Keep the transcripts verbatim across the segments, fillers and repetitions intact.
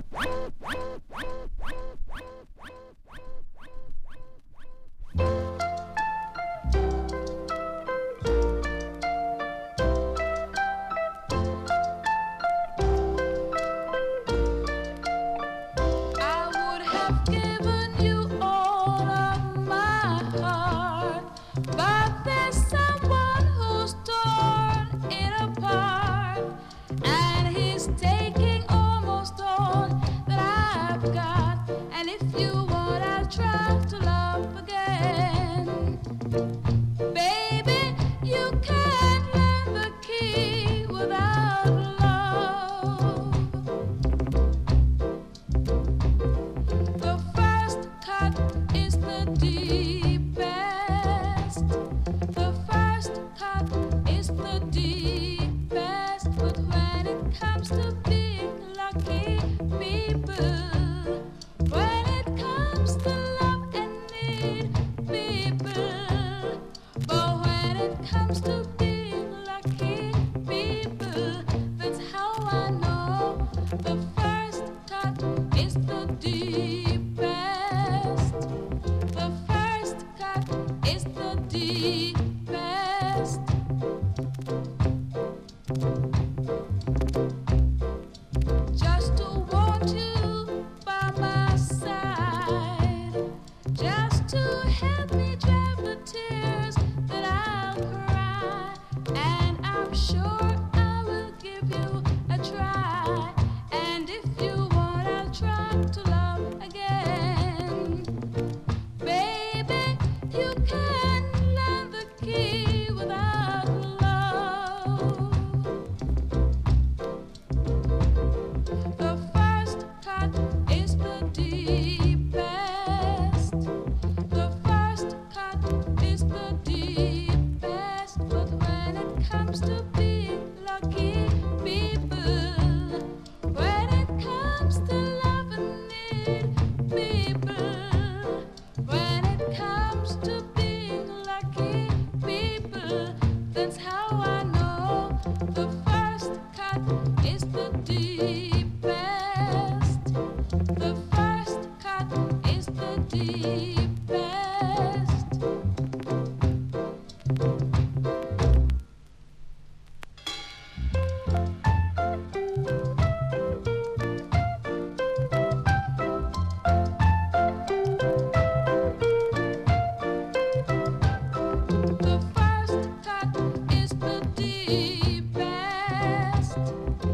The first cut is the deepest.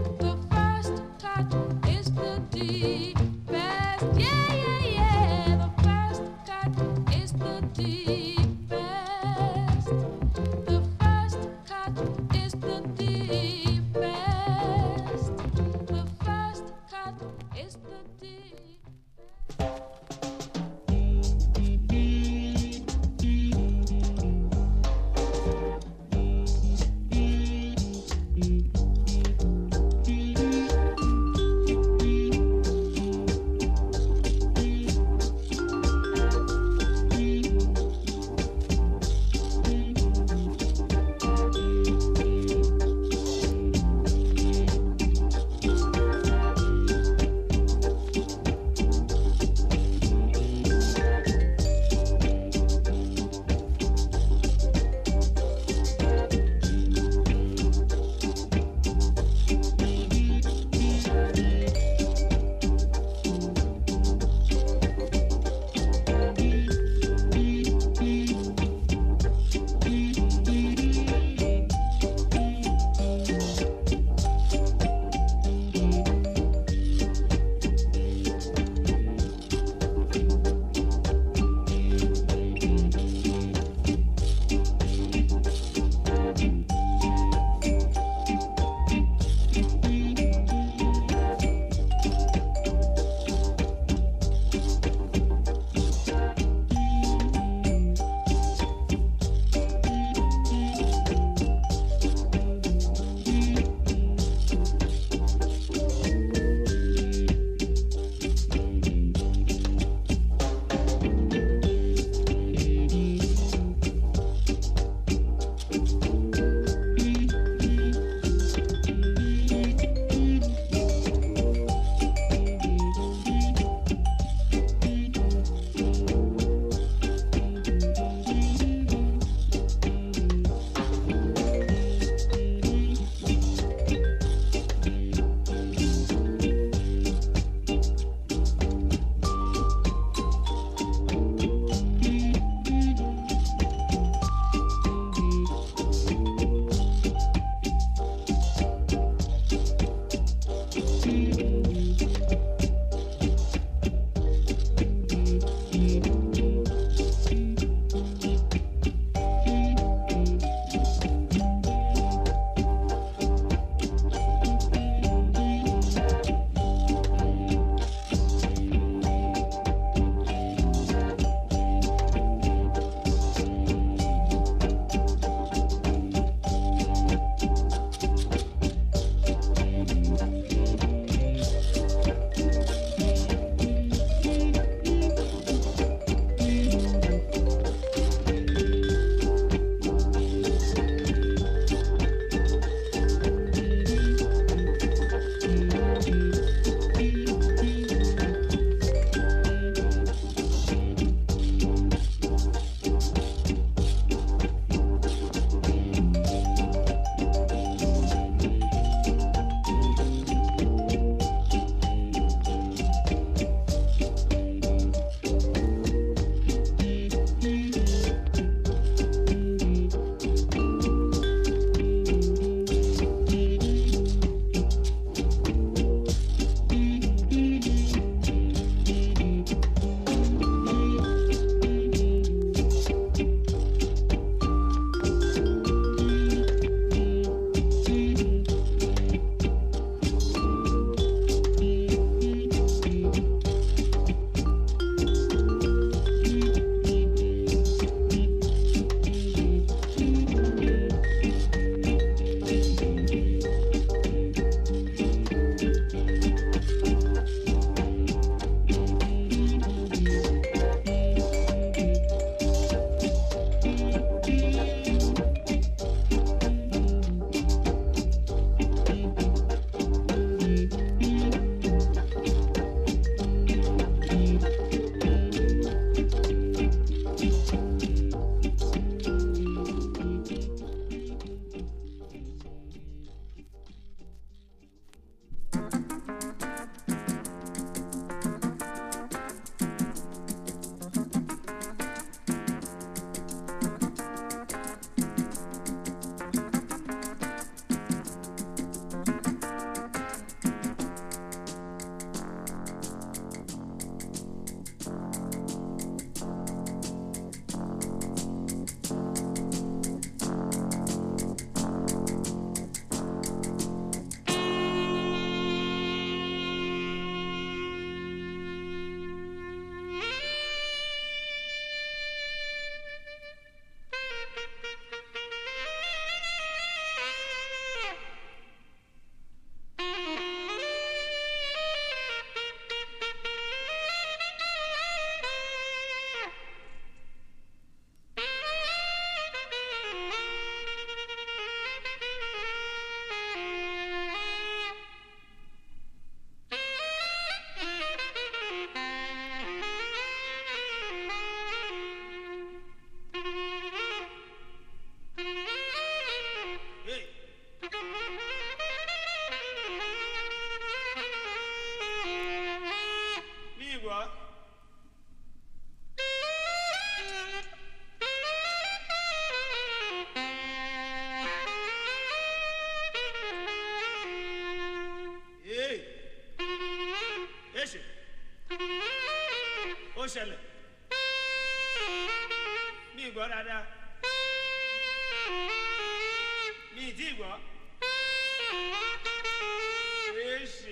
ṣẹlẹ̀ mi gbọ́ dáadáa mi ì tí ì gbọ́ èèṣì.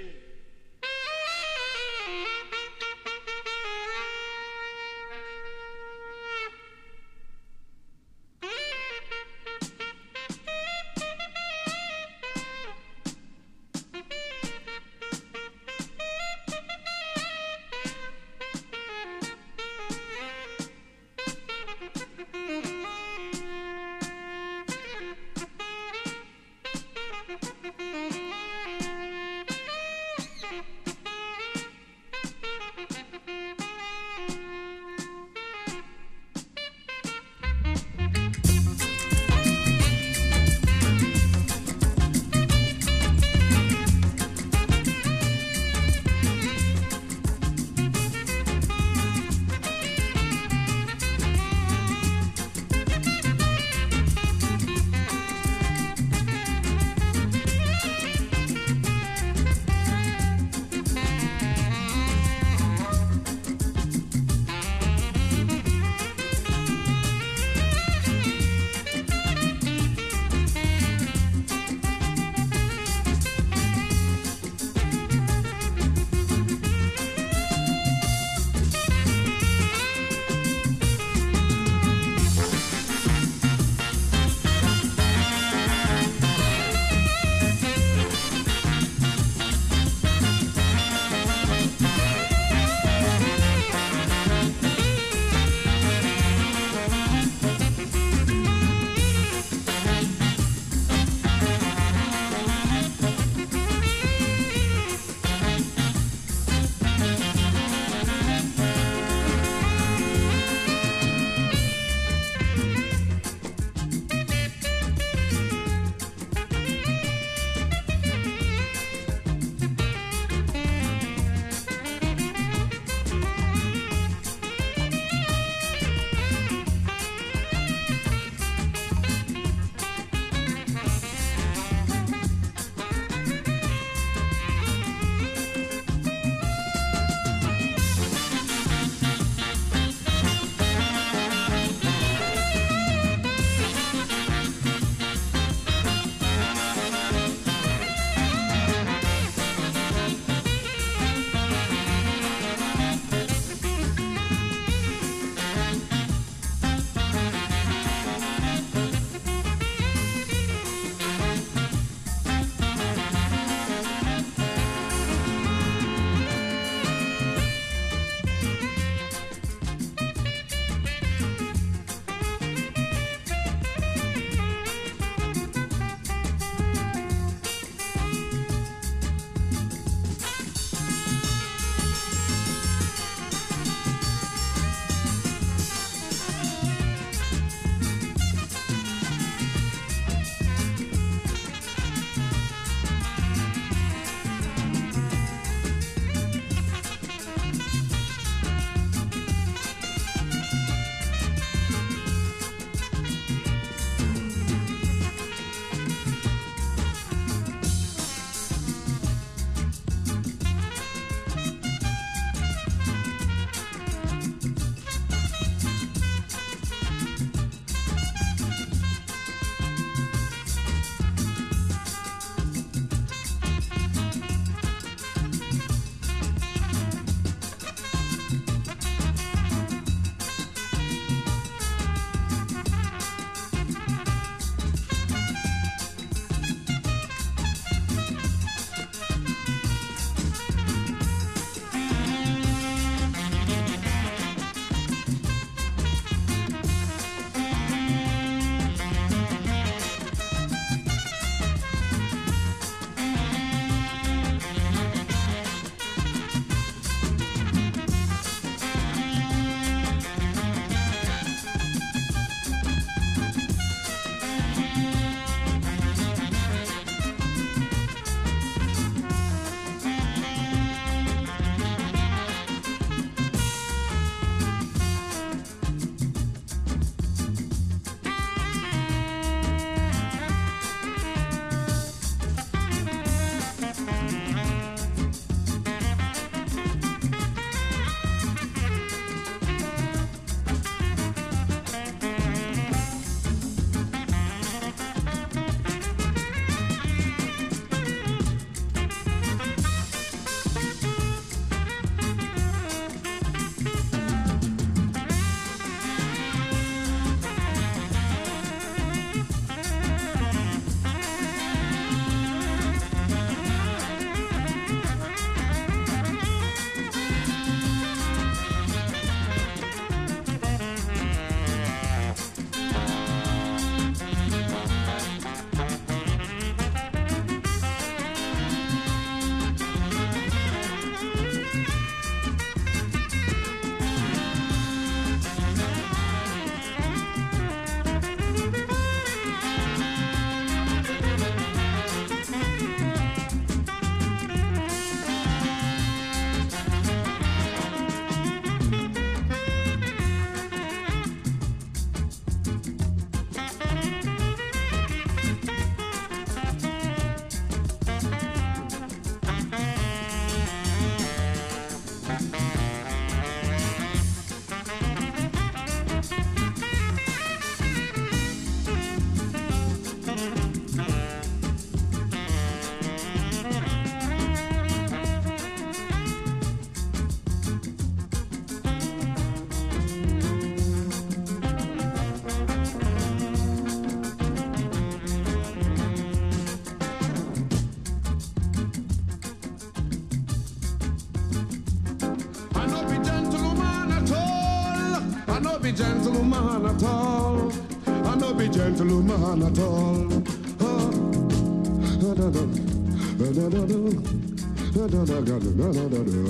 be gentleman at all. I no be gentleman at all. Oh, da da da da da da da da da da da da da.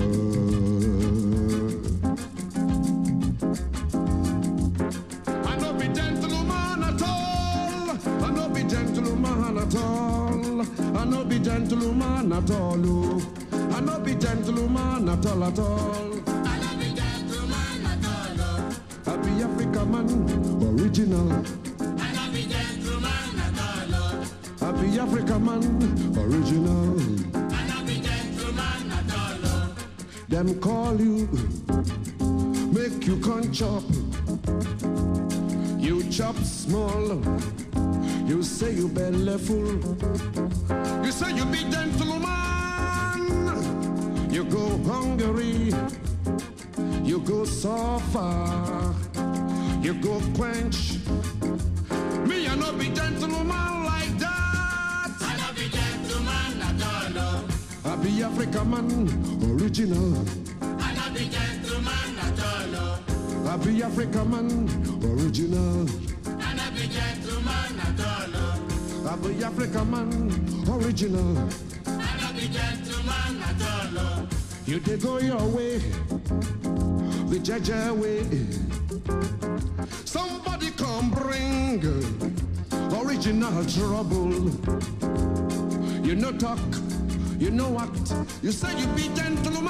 I no be gentleman at all. I no be gentleman at all. I no be gentleman at all. Oh. I no be gentleman at all at all. I no be gentleman at all. Oh. I be African man, original. I no be gentleman at all. Oh. I be African man, original. I no be gentleman at all. Oh. Them call you, make you con chop. You chop small. You say you belly full. You say you be gentleman. You go Hungary. You go so far. You go quench. Me, I no be gentleman like that. I no be gentleman at all. Oh. I be African man, original. I no be gentleman at all. Oh. I be African man, original. I no be gentleman at all. Oh. I be African man, original. I no be gentleman at all. Oh. You dey go your way, the Jaja way. Somebody come bring original trouble. You no talk, you no act. You say you be gentleman.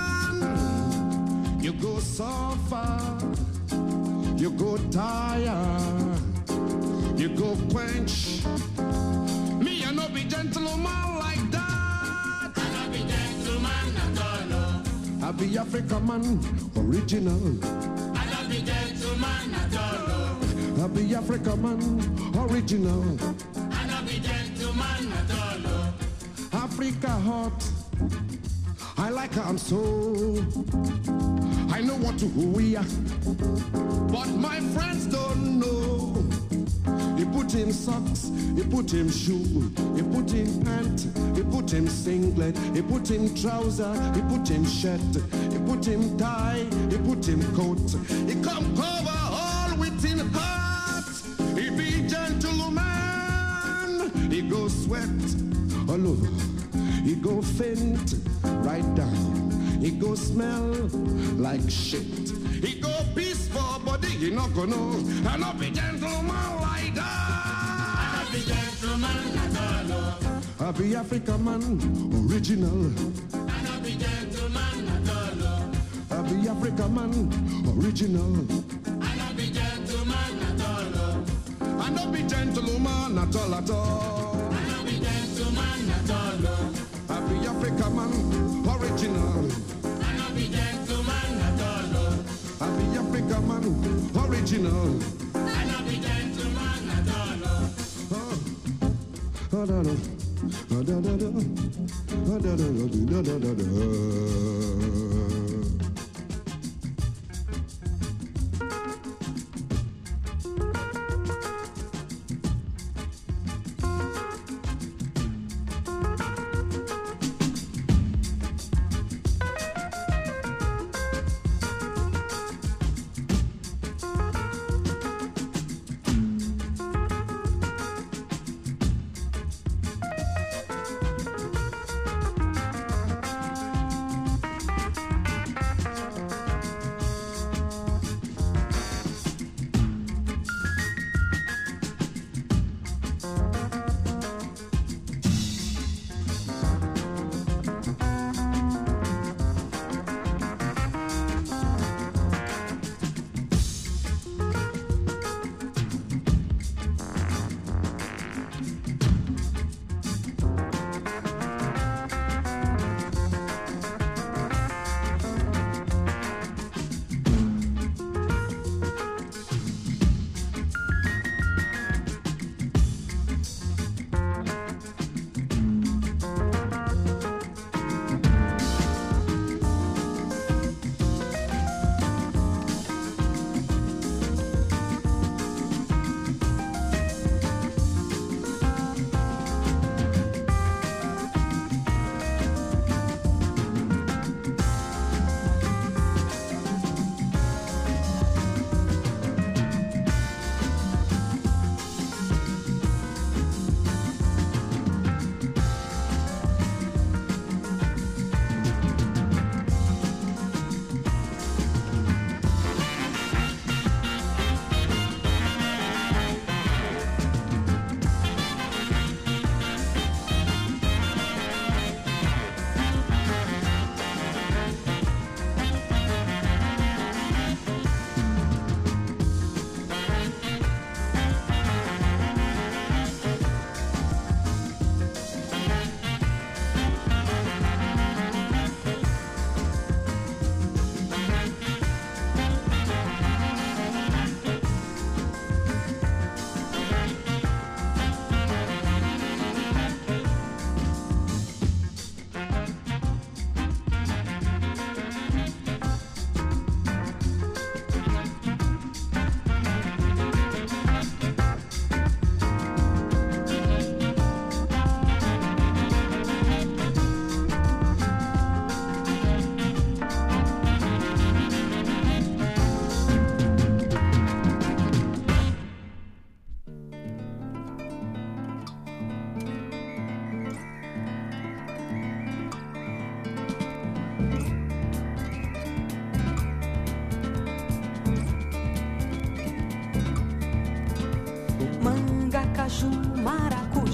You go so far, you go tire, you go quench. Me, I no be gentleman like that. I no be gentleman at all. Oh. I be African man, original. I no be gentleman at all. Oh. I be African man, original. I no be gentleman at all. Oh. Africa hot, I like her, I'm so. I know what to who we are, but my friends don't know. He put him socks, he put him shoe, he put him pant, he put him singlet, he put him trouser, he put him shirt, he put him tie, he put him coat. He come cover all with him heart. He be gentleman, he go sweat all over, he go faint right down, he go smell like shit. He go peaceful, but he not gonna know. I not be gentleman like that. I no be gentleman at all. Oh. I be African man, original. I no be gentleman at all. Oh. I be African man, original. I no be gentleman at all. Oh. I not be gentleman at all at all. I no be gentleman at all. Oh. I be African man, original. I no be gentleman at all. Oh. I be African man, original. I no be gentleman at all. Oh. Oh, da da, oh, da da da, oh, da da da, da da da da.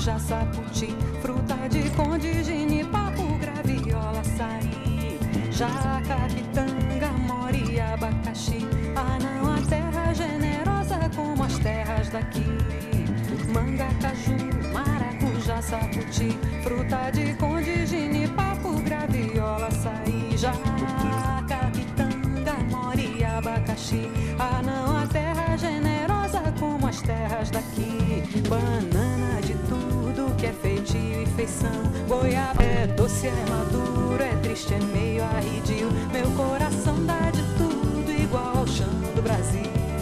maracujá, saputi, fruta de conde, genipapo, graviola, açaí, jaca, pitanga, mori, abacaxi. Ah, não, a terra generosa como as terras daqui. Manga, caju, maracujá, saputi, fruta de conde, genipapo, graviola, açaí, jaca, pitanga, mori, abacaxi. Ah, não, a terra generosa como as terras daqui. Banana de tudo que é feitio e feição. Goiaba é doce, é maduro, é triste, é meio arredio. Meu coração dá de tudo igual ao chão do Brasil.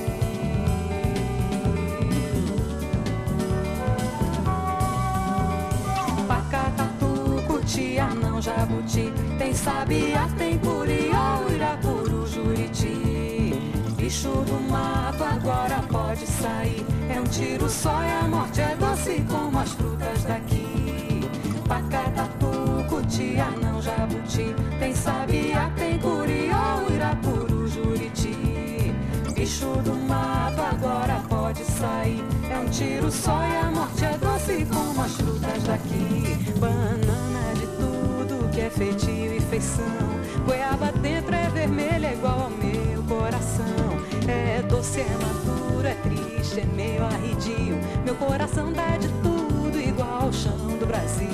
Pacatatu, cuti, anão, jabuti. Tem sabiá, tem curió, irapuru, juriti. Bicho do mato agora pode sair. É um tiro só e a morte é doce como as frutas daqui. Pacatatu, cuti, anão, jabuti. Tem sabiá, tem curió, irapuru, juriti. Bicho do mato agora pode sair. É um tiro só e a morte é doce como as frutas daqui. Banana de tudo que é feitio e feição. Goiaba dentro é vermelha igual ao meu coração. É doce, é maduro, é triste, é meio arredio. Meu coração dá de tudo igual ao chão do Brasil.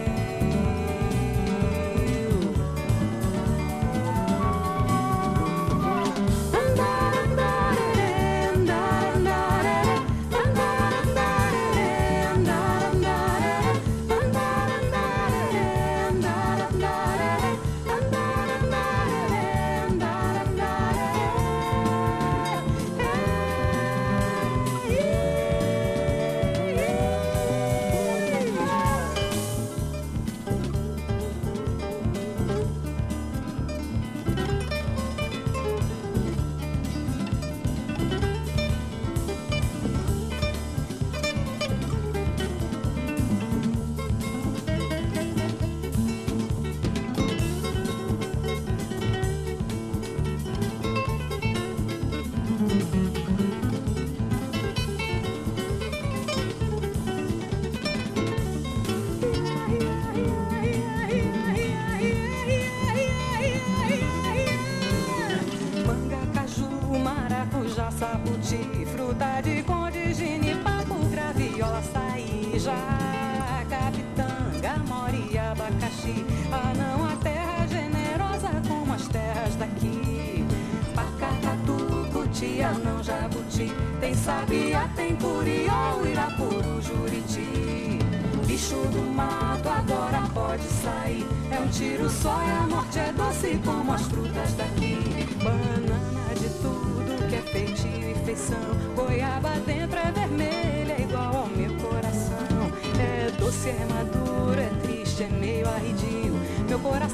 Saputi, fruta de conde, genipapo, graviola, açaí, jaca, pitanga, mori, abacaxi. Ah, não, a terra generosa como as terras daqui. Pacatatu, cuti, anão, jabuti. Tem sabiá, tem curió, irapuru, juriti. Bicho do mato agora pode sair. É um tiro só e a morte é doce como as frutas daqui. Banana de tudo que é feitio e feição. Goiaba dentro é vermelha igual ao meu coração. É doce, é maduro, é triste, é meio arredio. Meu coração